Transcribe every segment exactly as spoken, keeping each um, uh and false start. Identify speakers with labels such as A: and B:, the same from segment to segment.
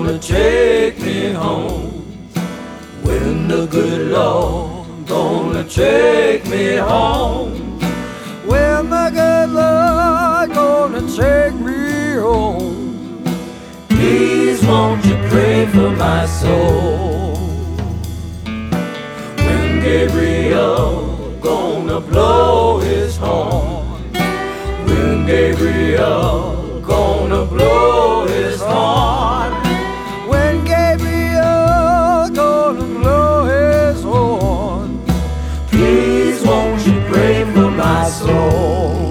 A: gonna take me home? When the good Lord gonna take me home? When the good Lord gonna take me home? Please won't you pray for my soul? When Gabriel gonna blow his horn? When Gabriel gonna blow his horn? When Gabriel gonna blow his horn? Please won't you pray for my soul?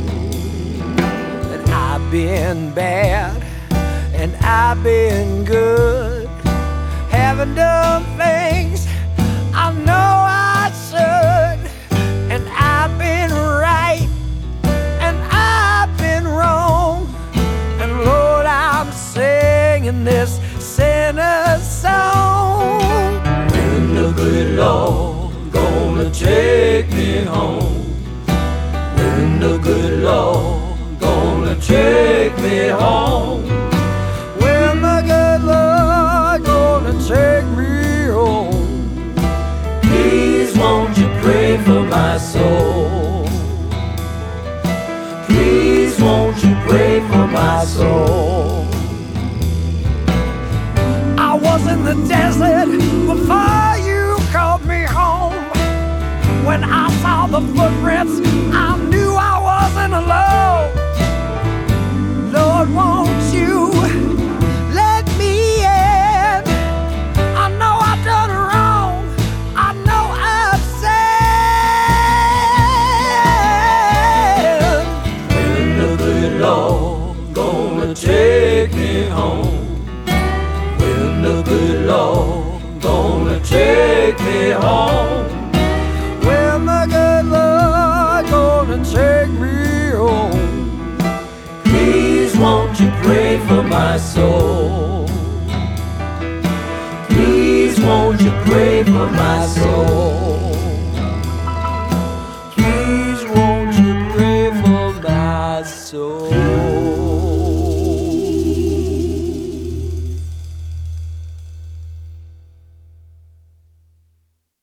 A: And I've been bad and I've been good, haven't done things I know I should, and I've been right and I've been wrong, and Lord, I'm singing this sinner's song. When the good Lord gonna take me home? When the good Lord gonna take me home? When the good Lord gonna take me home? Please won't you pray for my soul? Please won't you pray for my soul? I was in the desert before you called me home. When I saw the footprints, I knew I wasn't alone. Lord, won't you let me in? I know I've done wrong, I know I've sinned. When the good Lord gonna take me home? When the good Lord gonna take me home? When the good Lord gonna take me home? Please won't you pray for my soul? Please won't you pray for my soul?